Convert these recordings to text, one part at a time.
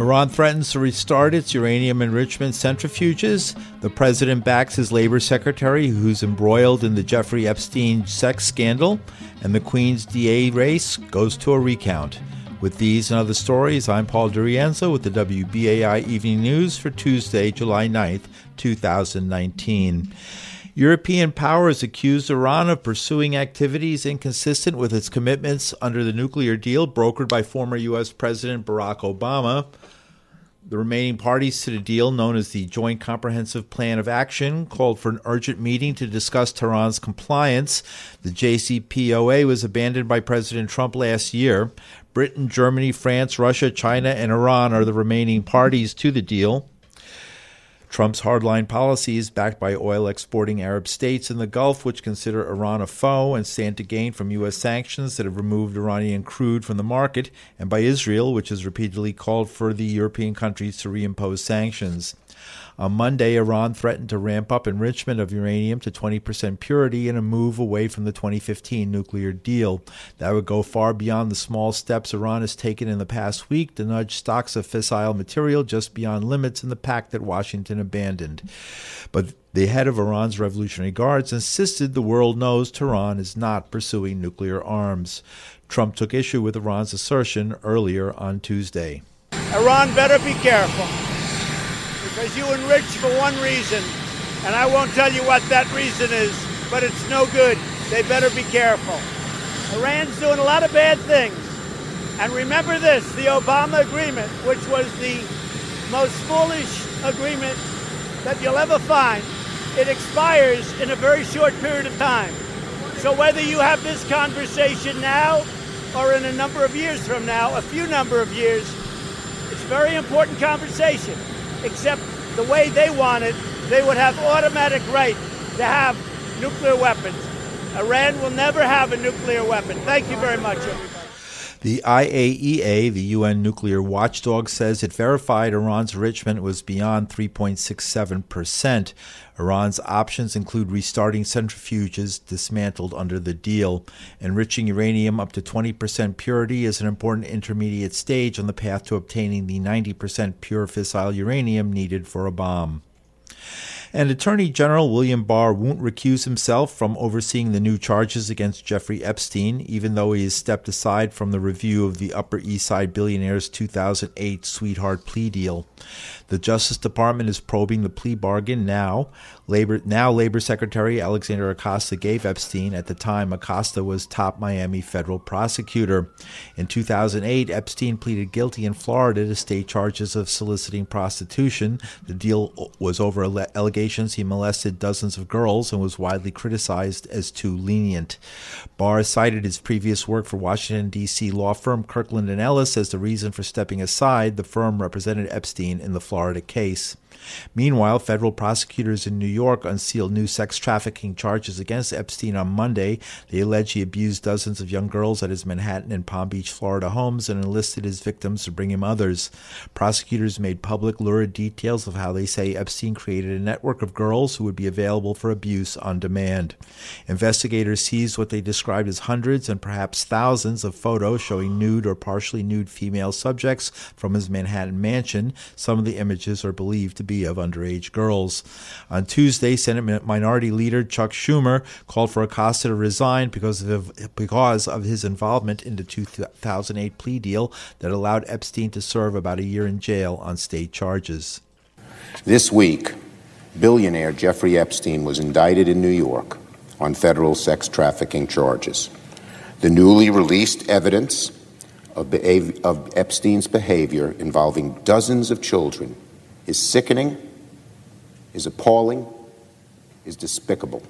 Iran threatens to restart its uranium enrichment centrifuges. The president backs his labor secretary, who's embroiled in the Jeffrey Epstein sex scandal, and the Queen's DA race goes to a recount. With these and other stories, I'm Paul DiRienzo with the WBAI Evening News for Tuesday, July 9th, 2019. European powers accused Iran of pursuing activities inconsistent with its commitments under the nuclear deal brokered by former U.S. President Barack Obama. The remaining parties to the deal, known as the Joint Comprehensive Plan of Action, called for an urgent meeting to discuss Tehran's compliance. The JCPOA was abandoned by President Trump last year. Britain, Germany, France, Russia, China, and Iran are the remaining parties to the deal. Trump's hardline policies, backed by oil-exporting Arab states in the Gulf, which consider Iran a foe and stand to gain from U.S. sanctions that have removed Iranian crude from the market, and by Israel, which has repeatedly called for the European countries to reimpose sanctions. On Monday, Iran threatened to ramp up enrichment of uranium to 20% purity in a move away from the 2015 nuclear deal. That would go far beyond the small steps Iran has taken in the past week to nudge stocks of fissile material just beyond limits in the pact that Washington abandoned. But the head of Iran's Revolutionary Guards insisted the world knows Tehran is not pursuing nuclear arms. Trump took issue with Iran's assertion earlier on Tuesday. Iran better be careful, because you enrich for one reason, and I won't tell you what that reason is, but it's no good. They better be careful. Iran's doing a lot of bad things. And remember this, the Obama agreement, which was the most foolish agreement that you'll ever find, it expires in a very short period of time. So whether you have this conversation now or in a number of years from now, a few number of years, it's a very important conversation. Except the way they want it, they would have automatic right to have nuclear weapons. Iran will never have a nuclear weapon. Thank you very much, everybody. The IAEA, the UN nuclear watchdog, says it verified Iran's enrichment was beyond 3.67%. Iran's options include restarting centrifuges dismantled under the deal. Enriching uranium up to 20% purity is an important intermediate stage on the path to obtaining the 90% pure fissile uranium needed for a bomb. And Attorney General William Barr won't recuse himself from overseeing the new charges against Jeffrey Epstein, even though he has stepped aside from the review of the Upper East Side billionaire's 2008 sweetheart plea deal. The Justice Department is probing the plea bargain now. Labor Secretary Alexander Acosta gave Epstein. At the time, Acosta was top Miami federal prosecutor. In 2008, Epstein pleaded guilty in Florida to state charges of soliciting prostitution. The deal was over allegations he molested dozens of girls and was widely criticized as too lenient. Barr cited his previous work for Washington, D.C. law firm Kirkland & Ellis as the reason for stepping aside. The firm represented Epstein in the Florida case. Meanwhile, federal prosecutors in New York unsealed new sex trafficking charges against Epstein on Monday. They allege he abused dozens of young girls at his Manhattan and Palm Beach, Florida homes and enlisted his victims to bring him others. Prosecutors made public lurid details of how they say Epstein created a network of girls who would be available for abuse on demand. Investigators seized what they described as hundreds and perhaps thousands of photos showing nude or partially nude female subjects from his Manhattan mansion. Some of the images are believed to be of underage girls. On Tuesday, Senate Minority Leader Chuck Schumer called for Acosta to resign because of his involvement in the 2008 plea deal that allowed Epstein to serve about a year in jail on state charges. This week, billionaire Jeffrey Epstein was indicted in New York on federal sex trafficking charges. The newly released evidence of Epstein's behavior involving dozens of children is sickening, is appalling, is despicable.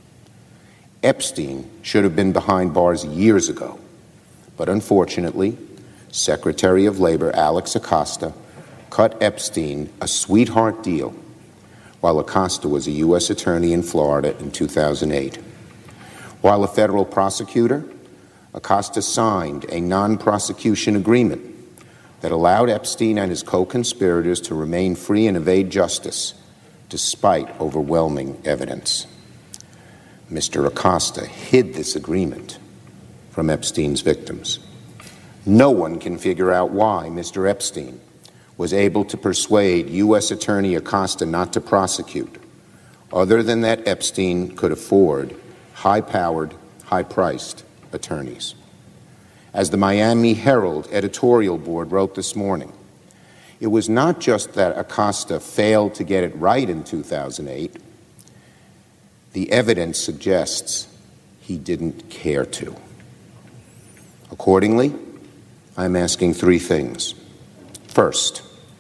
Epstein should have been behind bars years ago, but unfortunately, Secretary of Labor Alex Acosta cut Epstein a sweetheart deal while Acosta was a U.S. attorney in Florida in 2008. While a federal prosecutor, Acosta signed a non-prosecution agreement that allowed Epstein and his co-conspirators to remain free and evade justice despite overwhelming evidence. Mr. Acosta hid this agreement from Epstein's victims. No one can figure out why Mr. Epstein was able to persuade U.S. Attorney Acosta not to prosecute, other than that Epstein could afford high-powered, high-priced attorneys. As the Miami Herald editorial board wrote this morning, it was not just that Acosta failed to get it right in 2008. The evidence suggests he didn't care to. Accordingly, I'm asking three things. First,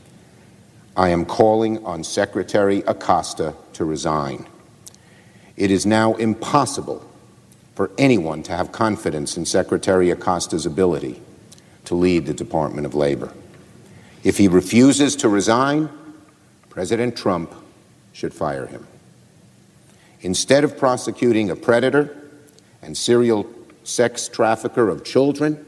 I am calling on Secretary Acosta to resign. It is now impossible for anyone to have confidence in Secretary Acosta's ability to lead the Department of Labor. If he refuses to resign, President Trump should fire him. Instead of prosecuting a predator and serial sex trafficker of children,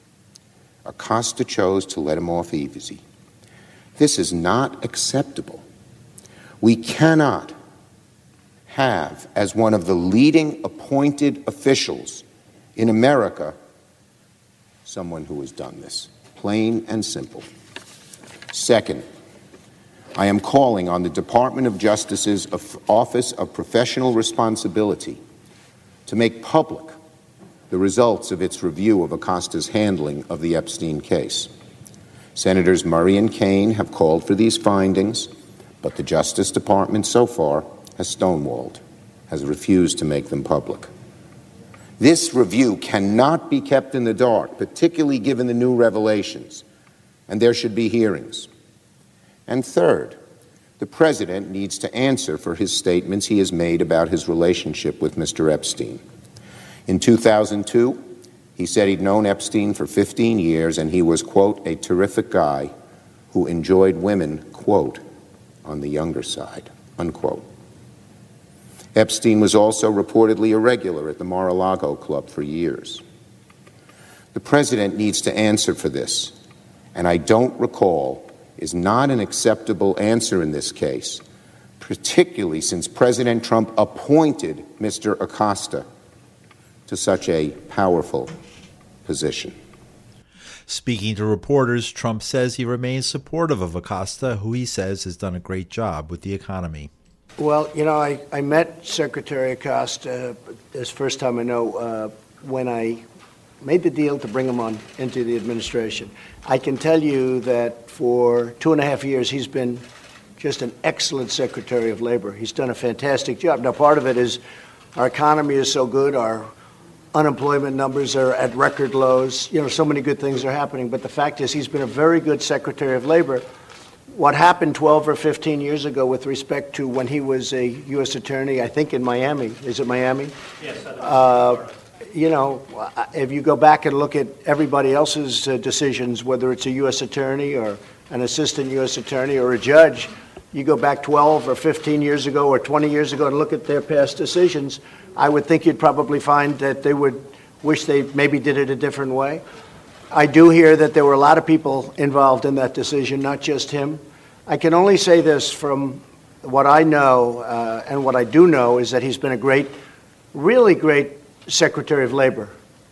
Acosta chose to let him off easy. This is not acceptable. We cannot have, as one of the leading appointed officials in America, someone who has done this. Plain and simple. Second, I am calling on the Department of Justice's Office of Professional Responsibility to make public the results of its review of Acosta's handling of the Epstein case. Senators Murray and Kaine have called for these findings, but the Justice Department so far has stonewalled, has refused to make them public. This review cannot be kept in the dark, particularly given the new revelations, and there should be hearings. And third, the President needs to answer for his statements he has made about his relationship with Mr. Epstein. In 2002, he said he'd known Epstein for 15 years and he was, quote, a terrific guy who enjoyed women, quote, on the younger side, unquote. Epstein was also reportedly a regular at the Mar-a-Lago Club for years. The President needs to answer for this, and I don't recall is not an acceptable answer in this case, particularly since President Trump appointed Mr. Acosta to such a powerful position. Speaking to reporters, Trump says he remains supportive of Acosta, who he says has done a great job with the economy. Well, you know, I met Secretary Acosta this first time I know when I made the deal to bring him on into the administration. I can tell you that for 2.5 years he's been just an excellent Secretary of Labor. He's done a fantastic job. Now, part of it is our economy is so good, our unemployment numbers are at record lows. You know, so many good things are happening. But the fact is he's been a very good Secretary of Labor. What happened 12 or 15 years ago with respect to when he was a U.S. attorney, I think in Miami. Is it Miami? Yes. You know, if you go back and look at everybody else's decisions, whether it's a U.S. attorney or an assistant U.S. attorney or a judge, you go back 12 or 15 years ago or 20 years ago and look at their past decisions, I would think you'd probably find that they would wish they maybe did it a different way. I do hear that there were a lot of people involved in that decision, not just him. I can only say this from what I know, and what I do know is that he's been a great, really great Secretary of Labor.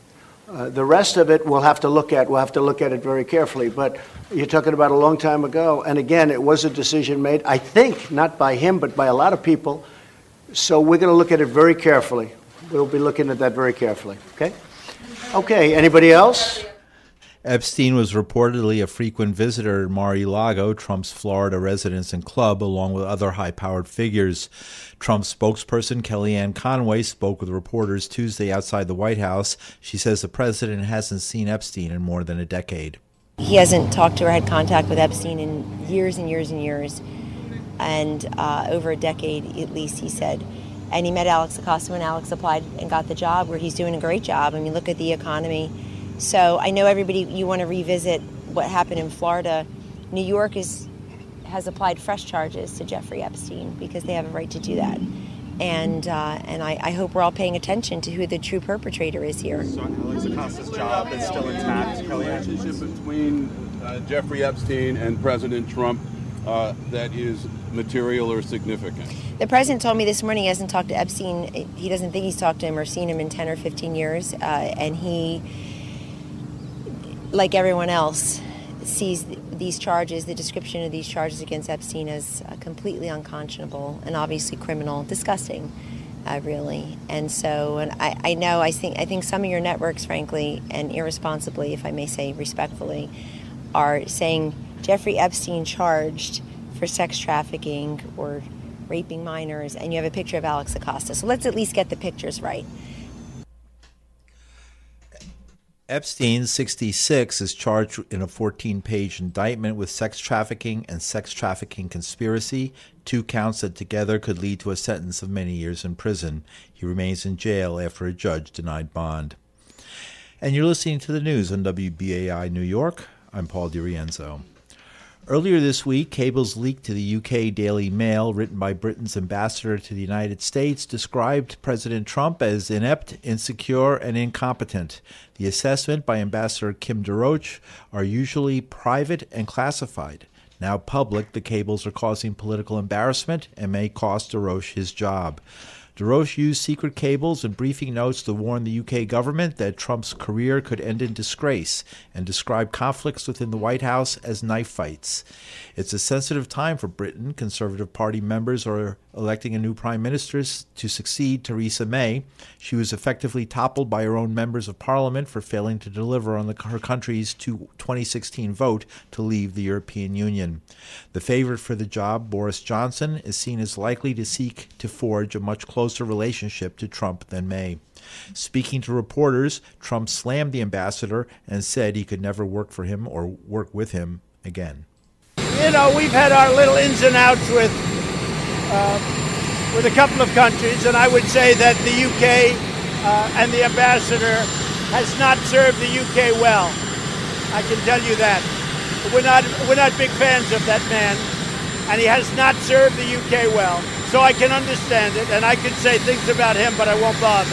The rest of it we'll have to look at. We'll have to look at it very carefully. But you're talking about a long time ago. And again, it was a decision made, I think, not by him, but by a lot of people. So we're going to look at it very carefully. We'll be looking at that very carefully. Okay? Okay. Anybody else? Epstein was reportedly a frequent visitor at Mar-a-Lago, Trump's Florida residence and club, along with other high-powered figures. Trump's spokesperson, Kellyanne Conway, spoke with reporters Tuesday outside the White House. She says the president hasn't seen Epstein in more than a decade. He hasn't talked to or had contact with Epstein in years and years and years, and over a decade at least, he said. And he met Alex Acosta when Alex applied and got the job, where he's doing a great job. I mean, look at the economy. So I know everybody, you want to revisit what happened in Florida. New York has applied fresh charges to Jeffrey Epstein because they have a right to do that. And I hope we're all paying attention to who the true perpetrator is here. So Alex Acosta's job is still intact, Kellyanne? The relationship between Jeffrey Epstein and President Trump that is material or significant? The president told me this morning he hasn't talked to Epstein. He doesn't think he's talked to him or seen him in 10 or 15 years. And he, like everyone else, sees these charges, the description of these charges against Epstein, as completely unconscionable and obviously criminal, disgusting, really. And so, and I think some of your networks, frankly, and irresponsibly, if I may say respectfully, are saying Jeffrey Epstein charged for sex trafficking or raping minors, and you have a picture of Alex Acosta. So let's at least get the pictures right. Epstein, 66, is charged in a 14-page indictment with sex trafficking and sex trafficking conspiracy, 2 counts that together could lead to a sentence of many years in prison. He remains in jail after a judge denied bond. And you're listening to the news on WBAI New York. I'm Paul DiRienzo. Earlier this week, cables leaked to the UK Daily Mail, written by Britain's ambassador to the United States, described President Trump as inept, insecure, and incompetent. The assessment by Ambassador Kim DeRoche are usually private and classified. Now public, the cables are causing political embarrassment and may cost DeRoche his job. DeRoche used secret cables and briefing notes to warn the UK government that Trump's career could end in disgrace and describe conflicts within the White House as knife fights. It's a sensitive time for Britain. Conservative Party members are electing a new prime minister to succeed Theresa May. She was effectively toppled by her own members of parliament for failing to deliver on her country's 2016 vote to leave the European Union. The favorite for the job, Boris Johnson, is seen as likely to seek to forge a much closer relationship to Trump than May. Speaking to reporters, Trump slammed the ambassador and said he could never work for him or work with him again. You know, we've had our little ins and outs with a couple of countries, and I would say that the UK and the ambassador has not served the UK well. I can tell you that. We're not big fans of that man, and he has not served the UK well. So I can understand it, and I can say things about him, but I won't bother.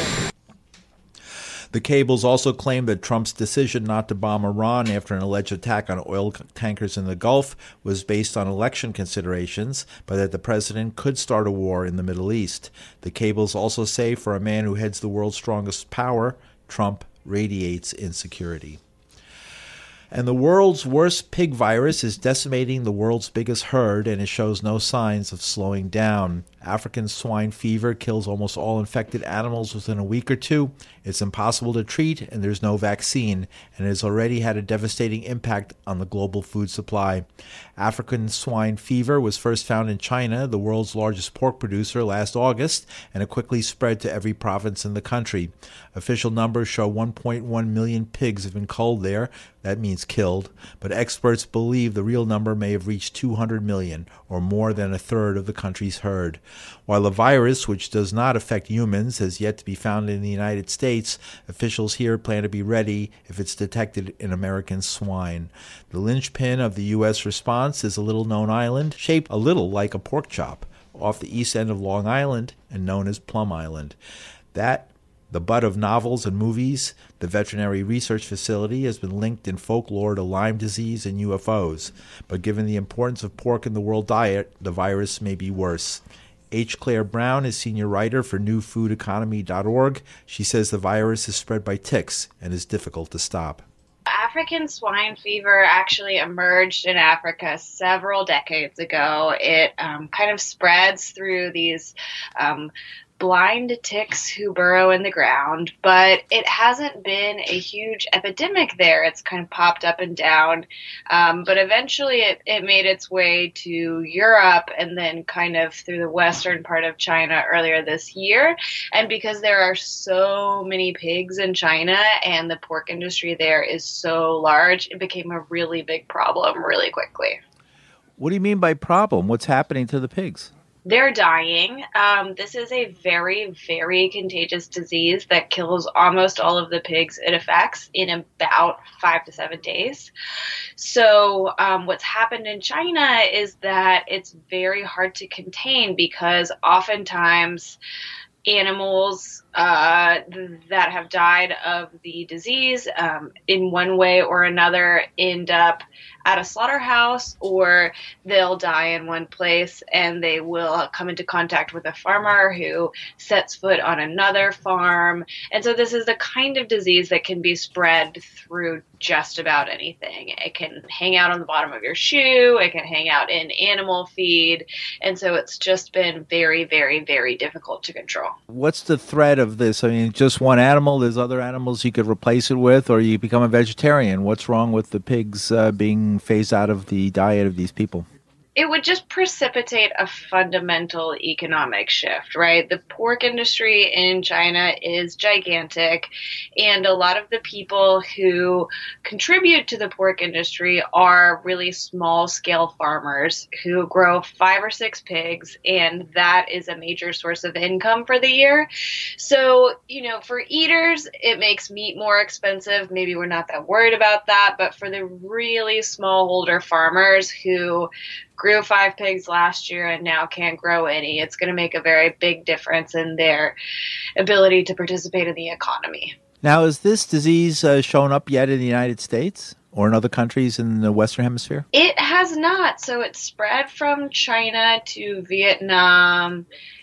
The cables also claim that Trump's decision not to bomb Iran after an alleged attack on oil tankers in the Gulf was based on election considerations, but that the president could start a war in the Middle East. The cables also say for a man who heads the world's strongest power, Trump radiates insecurity. And the world's worst pig virus is decimating the world's biggest herd, and it shows no signs of slowing down. African swine fever kills almost all infected animals within a week or two. It's impossible to treat, and there's no vaccine, and it has already had a devastating impact on the global food supply. African swine fever was first found in China, the world's largest pork producer, last August, and it quickly spread to every province in the country. Official numbers show 1.1 million pigs have been culled there. That means killed, but experts believe the real number may have reached 200 million, or more than a third of the country's herd. While the virus, which does not affect humans, has yet to be found in the United States, officials here plan to be ready if it's detected in American swine. The linchpin of the U.S. response is a little-known island, shaped a little like a pork chop, off the east end of Long Island and known as Plum Island. The butt of novels and movies, the veterinary research facility has been linked in folklore to Lyme disease and UFOs. But given the importance of pork in the world diet, the virus may be worse. H. Claire Brown is senior writer for newfoodeconomy.org. She says the virus is spread by ticks and is difficult to stop. African swine fever actually emerged in Africa several decades ago. It kind of spreads through these blind ticks who burrow in the ground, but it hasn't been a huge epidemic there. It's kind of popped up and down, but eventually it made its way to Europe and then kind of through the western part of China earlier this year. And because there are so many pigs in China and the pork industry there is so large, it became a really big problem really quickly. What do you mean by problem? What's happening to the pigs? They're dying. This is a very, very contagious disease that kills almost all of the pigs it affects in about 5 to 7 days. So what's happened in China is that it's very hard to contain because oftentimes animals that have died of the disease in one way or another end up at a slaughterhouse, or they'll die in one place and they will come into contact with a farmer who sets foot on another farm. And so this is the kind of disease that can be spread through just about anything. It can hang out on the bottom of your shoe. It can hang out in animal feed. And so it's just been very, very, very difficult to control. What's the threat of this? I mean, just one animal, there's other animals you could replace it with, or you become a vegetarian. What's wrong with the pigs being phased out of the diet of these people? It would just precipitate a fundamental economic shift, right? The pork industry in China is gigantic, and a lot of the people who contribute to the pork industry are really small-scale farmers who grow 5 or 6 pigs, and that is a major source of income for the year. So, for eaters, it makes meat more expensive. Maybe we're not that worried about that, but for the really smallholder farmers who grew 5 pigs last year and now can't grow any, it's going to make a very big difference in their ability to participate in the economy. Now, is this disease shown up yet in the United States or in other countries in the Western Hemisphere? It has not. So it spread from China to Vietnam,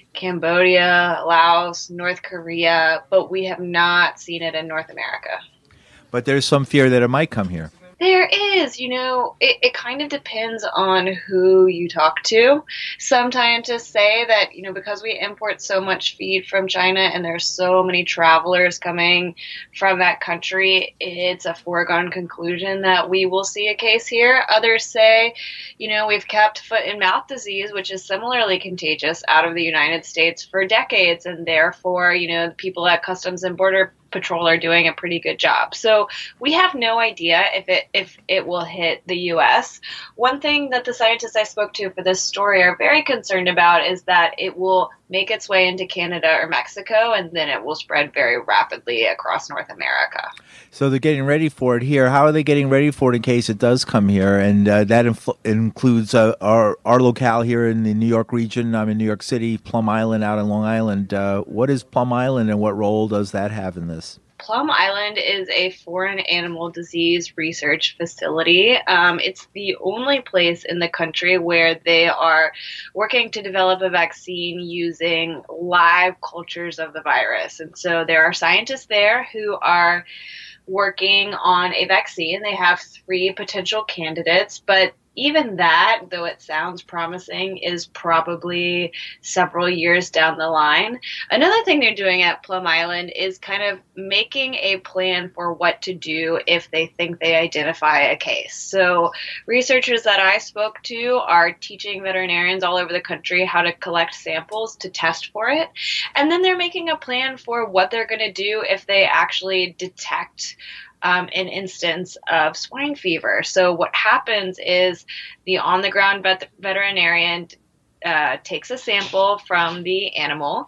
Cambodia, Laos, North Korea, but we have not seen it in North America. But there's some fear that it might come here. There is, it kind of depends on who you talk to. Some scientists say that, because we import so much feed from China and there's so many travelers coming from that country, it's a foregone conclusion that we will see a case here. Others say, we've kept foot and mouth disease, which is similarly contagious, out of the United States for decades, and therefore, the people at Customs and Border Patrol are doing a pretty good job. So we have no idea if it will hit the U.S. One thing that the scientists I spoke to for this story are very concerned about is that it will make its way into Canada or Mexico, and then it will spread very rapidly across North America. So they're getting ready for it here. How are they getting ready for it in case it does come here? And that includes our locale here in the New York region. I'm in New York City, Plum Island out in Long Island. What is Plum Island and what role does that have in this? Plum Island is a foreign animal disease research facility. It's the only place in the country where they are working to develop a vaccine using live cultures of the virus. And so there are scientists there who are working on a vaccine. They have 3 potential candidates, but even that, though it sounds promising, is probably several years down the line. Another thing they're doing at Plum Island is kind of making a plan for what to do if they think they identify a case. So researchers that I spoke to are teaching veterinarians all over the country how to collect samples to test for it. And then they're making a plan for what they're going to do if they actually detect an instance of swine fever. So what happens is the on-the-ground veterinarian takes a sample from the animal,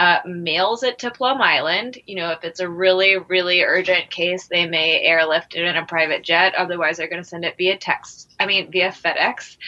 mails it to Plum Island. If it's a really, really urgent case, they may airlift it in a private jet. Otherwise, they're going to send it via FedEx.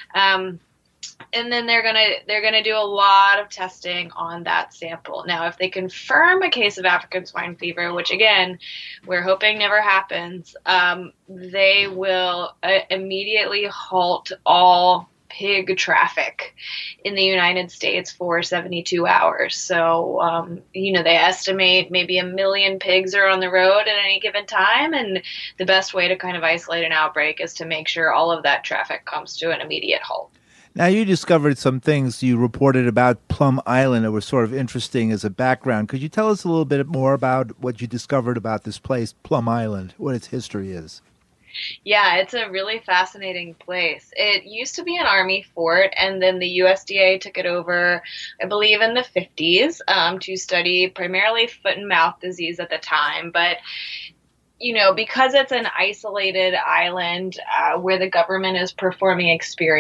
And then they're gonna do a lot of testing on that sample. Now, if they confirm a case of African swine fever, which again we're hoping never happens, they will immediately halt all pig traffic in the United States for 72 hours. So, they estimate maybe 1 million pigs are on the road at any given time, and the best way to kind of isolate an outbreak is to make sure all of that traffic comes to an immediate halt. Now, you discovered some things you reported about Plum Island that were sort of interesting as a background. Could you tell us a little bit more about what you discovered about this place, Plum Island, what its history is? Yeah, it's a really fascinating place. It used to be an Army fort, and then the USDA took it over, I believe, in the 50s to study primarily foot and mouth disease at the time. But because it's an isolated island where the government is performing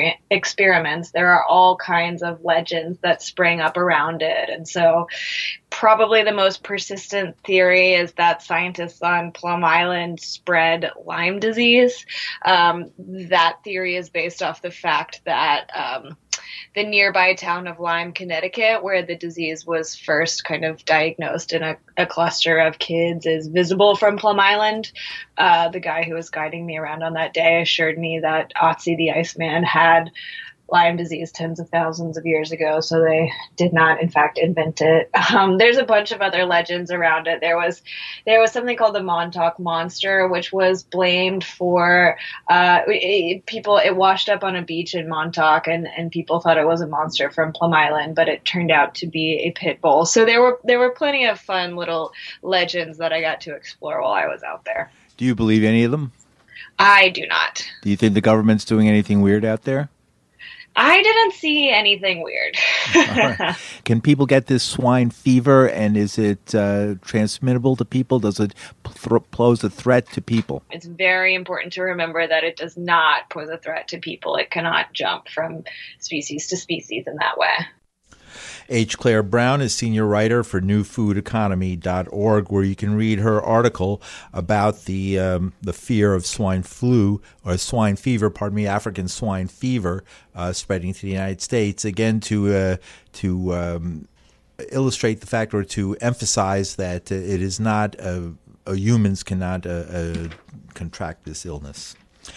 experiments, there are all kinds of legends that spring up around it. And so probably the most persistent theory is that scientists on Plum Island spread Lyme disease. That theory is based off the fact that the nearby town of Lyme, Connecticut, where the disease was first kind of diagnosed in a cluster of kids, is visible from Plum Island. The guy who was guiding me around on that day assured me that Otzi the Iceman had Lyme disease tens of thousands of years ago, so they did not, in fact, invent it. There's a bunch of other legends around it. There was something called the Montauk Monster, which was blamed for people. It washed up on a beach in Montauk, and people thought it was a monster from Plum Island, but it turned out to be a pit bull. So there were plenty of fun little legends that I got to explore while I was out there. Do you believe any of them? I do not. Do you think the government's doing anything weird out there? I didn't see anything weird. Right. Can people get this swine fever, and is it transmittable to people? Does it pose a threat to people? It's very important to remember that it does not pose a threat to people. It cannot jump from species to species in that way. H. Claire Brown is senior writer for newfoodeconomy.org, where you can read her article about the fear of swine flu or swine fever, African swine fever spreading to the United States. Again, to illustrate the fact, or to emphasize that it is not humans cannot contract this illness.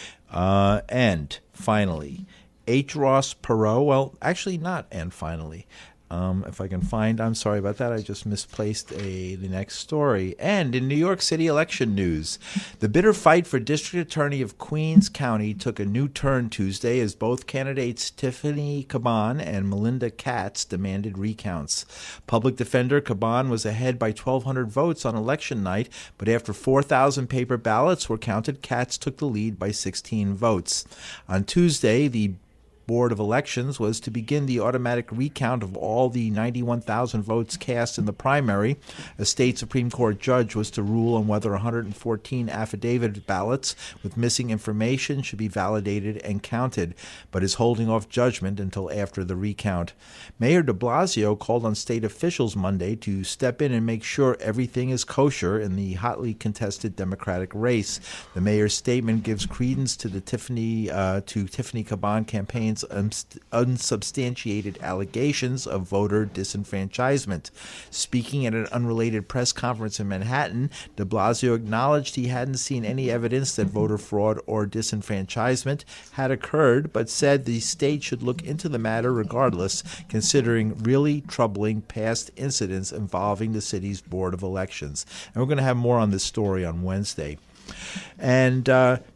And finally, H. Ross Perot. Well, actually not. And finally. If I can find, I'm sorry about that. I just misplaced the next story. And in New York City election news, the bitter fight for District Attorney of Queens County took a new turn Tuesday as both candidates Tiffany Caban and Melinda Katz demanded recounts. Public Defender Caban was ahead by 1,200 votes on election night, but after 4,000 paper ballots were counted, Katz took the lead by 16 votes. On Tuesday, the Board of Elections was to begin the automatic recount of all the 91,000 votes cast in the primary. A state Supreme Court judge was to rule on whether 114 affidavit ballots with missing information should be validated and counted, but is holding off judgment until after the recount. Mayor de Blasio called on state officials Monday to step in and make sure everything is kosher in the hotly contested Democratic race. The mayor's statement gives credence to the Tiffany Caban campaign's unsubstantiated allegations of voter disenfranchisement. Speaking at an unrelated press conference in Manhattan, de Blasio acknowledged he hadn't seen any evidence that voter fraud or disenfranchisement had occurred, but said the state should look into the matter regardless, considering really troubling past incidents involving the city's Board of Elections. And we're going to have more on this story on Wednesday. And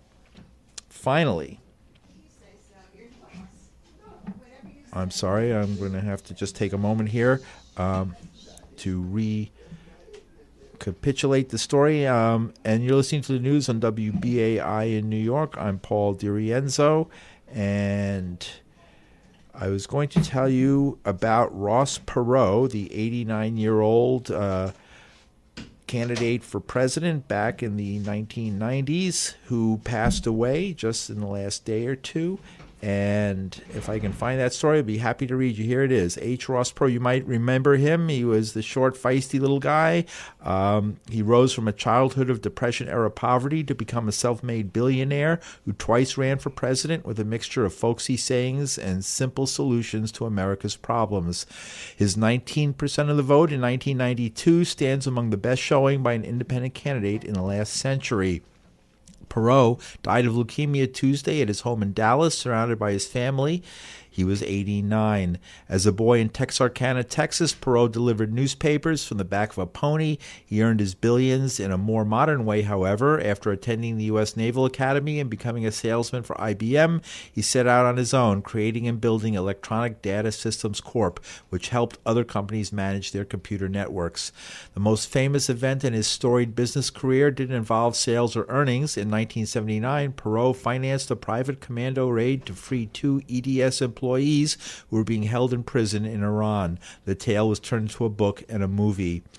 finally, I'm sorry, I'm going to have to just take a moment here to recapitulate the story. And you're listening to the news on WBAI in New York. I'm Paul DiRienzo, and I was going to tell you about Ross Perot, the 89-year-old candidate for president back in the 1990s, who passed away just in the last day or two. And if I can find that story, I'd be happy to read you. Here it is. H. Ross Perot. You might remember him. He was the short, feisty little guy. He rose from a childhood of Depression-era poverty to become a self-made billionaire who twice ran for president with a mixture of folksy sayings and simple solutions to America's problems. His 19% of the vote in 1992 stands among the best showing by an independent candidate in the last century. Perot died of leukemia Tuesday at his home in Dallas, surrounded by his family. He was 89. As a boy in Texarkana, Texas, Perot delivered newspapers from the back of a pony. He earned his billions in a more modern way, however. After attending the U.S. Naval Academy and becoming a salesman for IBM, he set out on his own, creating and building Electronic Data Systems Corp., which helped other companies manage their computer networks. The most famous event in his storied business career didn't involve sales or earnings. In 1979, Perot financed a private commando raid to free 2 EDS employees who were being held in prison in Iran. The tale was turned into a book and a movie.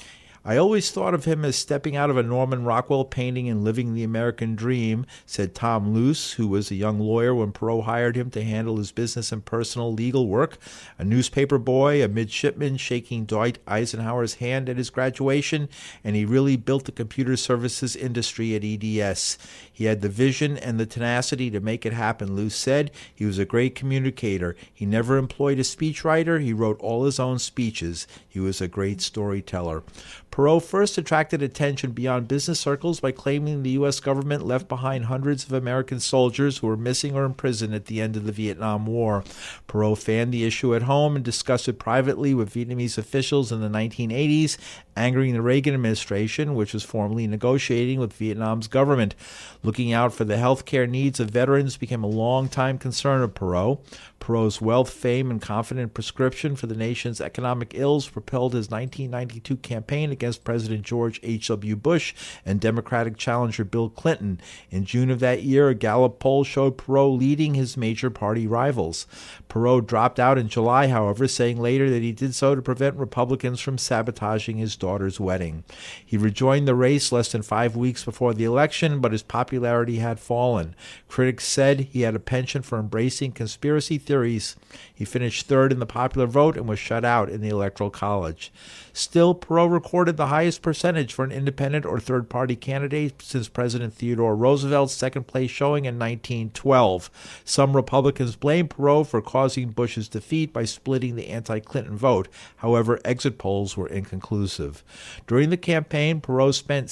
I always thought of him as stepping out of a Norman Rockwell painting and living the American dream, said Tom Luce, who was a young lawyer when Perot hired him to handle his business and personal legal work. A newspaper boy, a midshipman shaking Dwight Eisenhower's hand at his graduation, and he really built the computer services industry at EDS. He had the vision and the tenacity to make it happen, Luce said. He was a great communicator. He never employed a speechwriter. He wrote all his own speeches. He was a great storyteller. Perot first attracted attention beyond business circles by claiming the U.S. government left behind hundreds of American soldiers who were missing or imprisoned at the end of the Vietnam War. Perot fanned the issue at home and discussed it privately with Vietnamese officials in the 1980s, angering the Reagan administration, which was formally negotiating with Vietnam's government. Looking out for the health care needs of veterans became a long-time concern of Perot. Perot's wealth, fame, and confident prescription for the nation's economic ills propelled his 1992 campaign against President George H.W. Bush and Democratic challenger Bill Clinton. In June of that year, a Gallup poll showed Perot leading his major party rivals. Perot dropped out in July, however, saying later that he did so to prevent Republicans from sabotaging his daughter's wedding. He rejoined the race less than 5 weeks before the election, but his popularity had fallen. Critics said he had a penchant for embracing conspiracy theories. He finished third in the popular vote and was shut out in the Electoral College. Still, Perot recorded the highest percentage for an independent or third-party candidate since President Theodore Roosevelt's second-place showing in 1912. Some Republicans blamed Perot for causing Bush's defeat by splitting the anti-Clinton vote. However, exit polls were inconclusive. During the campaign, Perot spent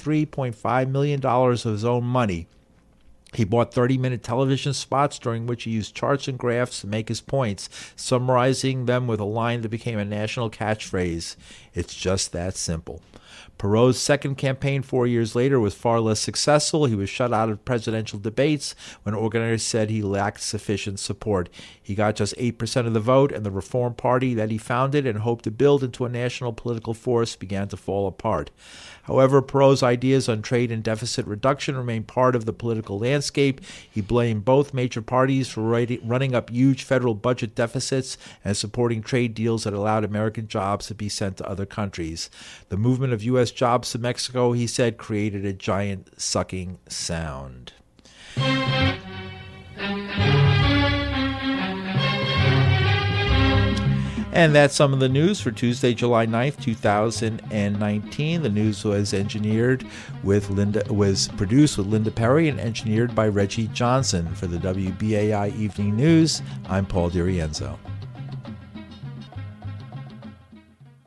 $63.5 million of his own money. He bought 30-minute television spots during which he used charts and graphs to make his points, summarizing them with a line that became a national catchphrase. It's just that simple. Perot's second campaign 4 years later was far less successful. He was shut out of presidential debates when organizers said he lacked sufficient support. He got just 8% of the vote, and the Reform Party that he founded and hoped to build into a national political force began to fall apart. However, Perot's ideas on trade and deficit reduction remained part of the political landscape. He blamed both major parties for running up huge federal budget deficits and supporting trade deals that allowed American jobs to be sent to other countries. The movement of U.S. jobs to Mexico, he said, created a giant sucking sound. And that's some of the news for Tuesday, July 9th, 2019. The news was produced with Linda Perry and engineered by Reggie Johnson. For the WBAI Evening News, I'm Paul DiRienzo.